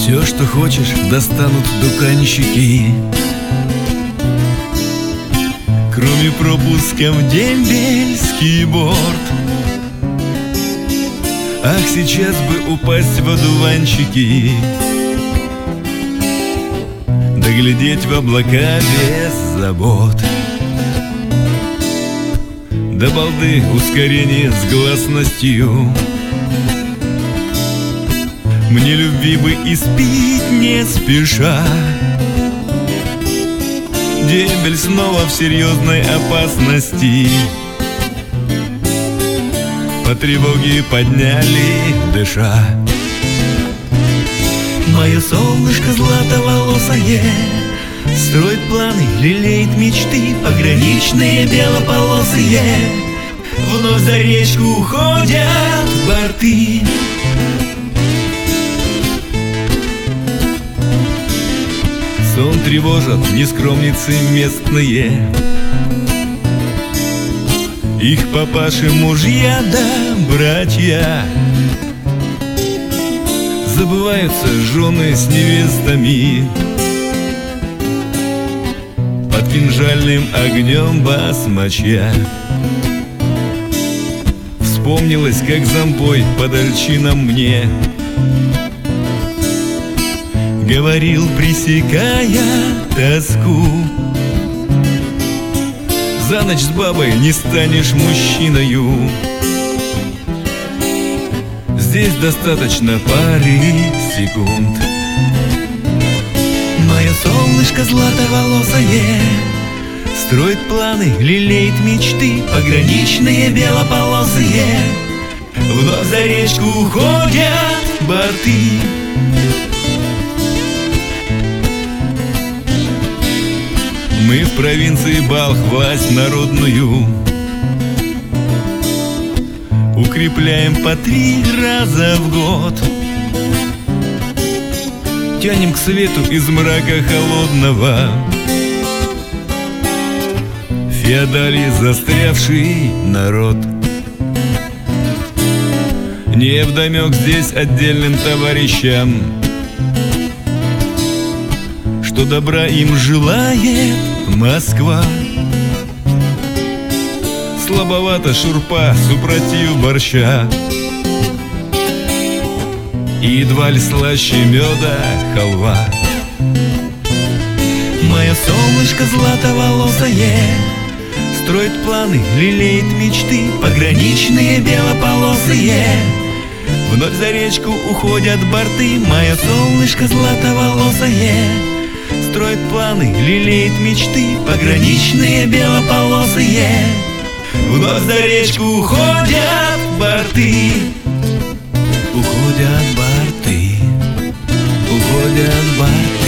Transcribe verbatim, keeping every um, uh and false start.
Все, что хочешь, достанут дуканщики, кроме пропуска в дембельский борт. Ах, сейчас бы упасть в одуванчики, доглядеть в облака без забот. До балды ускорение с гласностью, мне любви бы испить не спеша. Дембель снова в серьезной опасности, по тревоге подняли дыша. Мое солнышко златоволосое строит планы, лелеет мечты, пограничные белополосые. Вновь за речку уходят борты. Сон тревожат нескромницы местные, их папаши, мужья да братья. Забываются жены с невестами, под кинжальным огнем басмачья. Вспомнилось, как зомбой под ольчином мне говорил, пресекая тоску: за ночь с бабой не станешь мужчиною. Здесь достаточно пары секунд. Мое солнышко златоволосое строит планы, лелеет мечты, пограничные белополосые. Вновь за речку уходят борты. Мы в провинции бал, власть народную укрепляем по три раза в год. Тянем к свету из мрака холодного, феодалий застрявший народ. Невдомек здесь отдельным товарищам, что добра им желает Москва. Слабовато шурпа супротив борща, и едва ли слаще меда халва. Мое солнышко златоволосое строит планы, лелеет мечты, пограничные белополосые. Вновь за речку уходят борты. Мое солнышко златоволосое строит планы, лелеет мечты, пограничные белополосые. Вновь за речку уходят борты. Уходят борты, уходят борты.